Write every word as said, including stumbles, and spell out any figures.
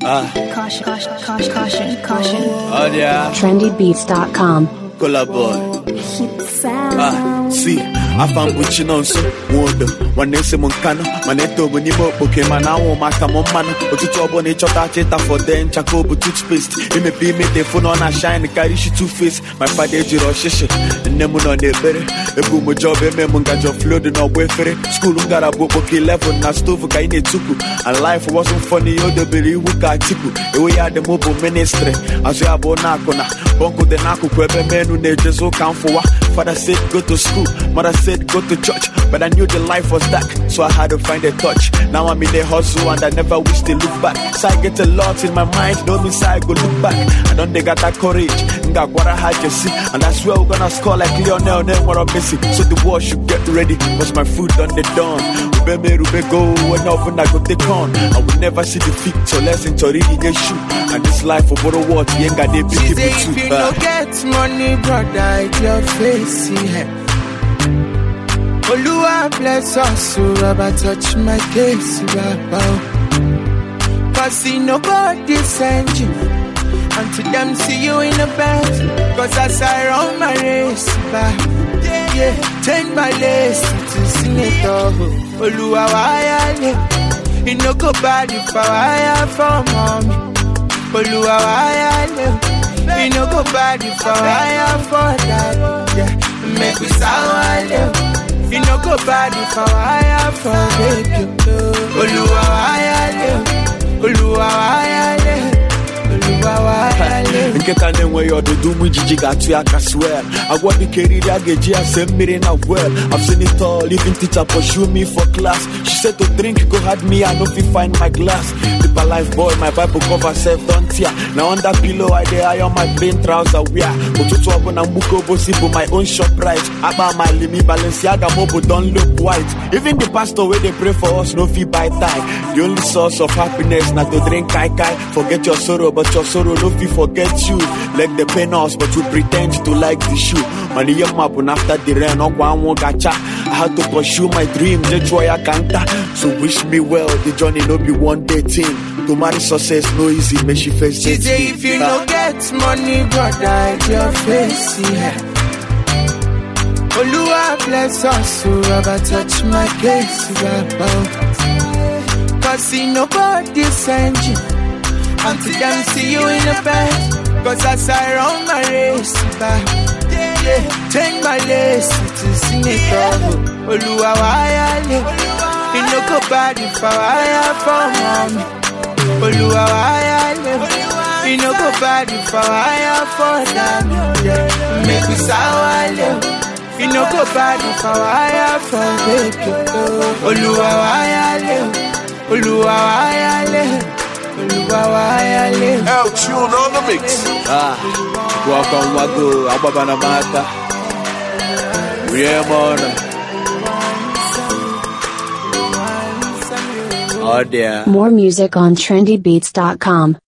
Ah. Caution, caution, caution, caution, caution. Oh yeah. trendy beats dot com. Collabo. Sound. Ah, see, I found what you know, so wonder. One day, someone can, Maneto, when you book, okay, man, I won't make a man. But to trouble nature, that it for them, Chacobo toothpaste. It may be made the phone on a shine, carry she two face. My father, Jiro Shish, the name on the berry. A boom job, a memo got your flooding or welfare. School got a book, okay, level, na stove, Kaine Tuku. And life wasn't funny, you the berry who got tiku. We had the mobile ministry, as you have on Nakona. Bongo the Naku, Quebe men who they just so count for. Father said go to school, mother said go to church, but I knew the life was dark, so I had to find a touch. Now I'm in the hustle and I never wish to look back. So I get a lot in my mind, don't mean I go look back. I don't they got that courage, got what I had to see, and that's where we're gonna score like Lionel, then what I'm missing. So the war should get ready, cause my food done the dawn. Ube me rube go, when often I go take on. I will never see defeat, so let's enjoy it in shoe. And this life of what what you ain't got they big people too. If you don't get money, brother, it's your face, yeah. Oluwa bless us, so Rabba touch my case, Rabba. Cause see nobody send you, and to them see you in the bed. Cause as I run my race, back, yeah, yeah, change my lace to sing it all. Oluwa why you no go bad if I for mommy. Oluwa why you no go bad if I for that, yeah, make me sound. You no go bad if I forget you. Oluwa why Oluwa why Oluwa why Nkeka nwe yo do do mu jiji ga to aka swear. I want the career ageji asem me na well. I've seen it all, even teacher pursue me for class. She said to drink, go hard me, I no fit find my glass. Deeper life boy, my Bible cover self don't tear. Now under pillow I dey eye on my plain trouser wear. Otutu obo na mbuko bosi for my own shop right. Aba my limi Balenciaga mobo don't look white. Even the pastor where they pray for us no fit buy tie. The only source of happiness na to drink kai kai. Forget your sorrow, but your sorrow no fit forget you. Like the pen us, but you pretend to like the shoe. Money young mapun after the rain, no one won't gacha. I had to pursue my dream, that's why I can't. So wish me well, the journey no be one day thing. To marry success no easy, make she face it. She say if you no get money, brother, it's your face, yeah. Oluwa bless us, so Rabba touch my case, Rabba. Cause see nobody send you, until them see you in the bed. Cause as I run my race back, yeah, yeah, change my lace to sing it all. Oluwa why you no go bad if I for mommy. Oluwa why you no go bad if I for them, yeah. Make me sound, you no go bad if I for baby. Oluwa why Oluwa why El Tune on the mix. Ah, welcome, Wago, Ababana Mata. Riemon. Oh, dear. More music on trendy beats dot com.